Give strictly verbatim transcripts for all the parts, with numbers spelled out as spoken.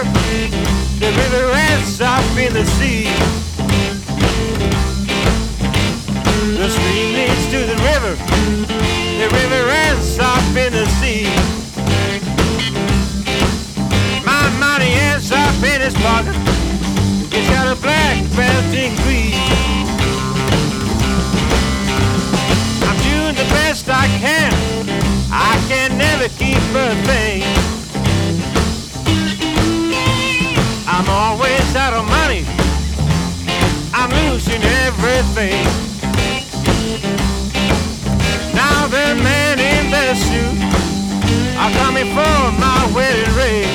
river, the river ends up in the sea. The stream leads to the river, the river ends up in the sea. My money ends up in his pocket, he's got a black belt in Greece. I'm doing the best I can, I can never keep a thing. I'm always out of money, I'm losing everything. Now the men in the suit are coming for my wedding ring.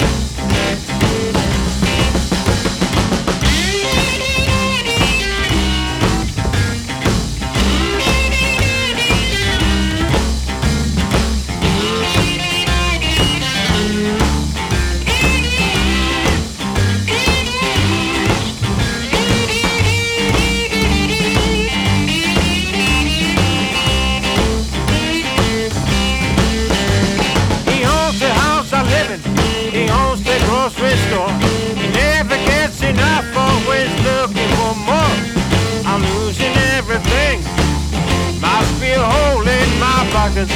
He owns the grocery store. He never gets enough, always looking for more. I'm losing everything, must be a hole in my pockets.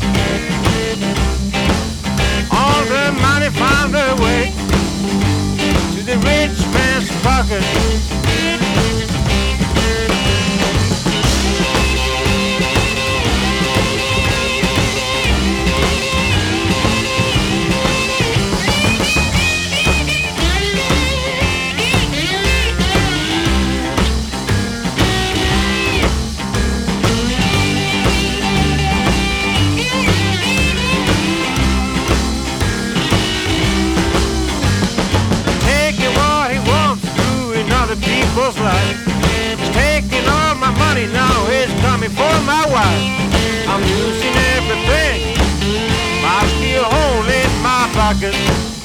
All the money found their way to the rich man's pocket. People's life. He's taking all my money now, he's coming for my wife. I'm losing everything, must be a hole in my pocket.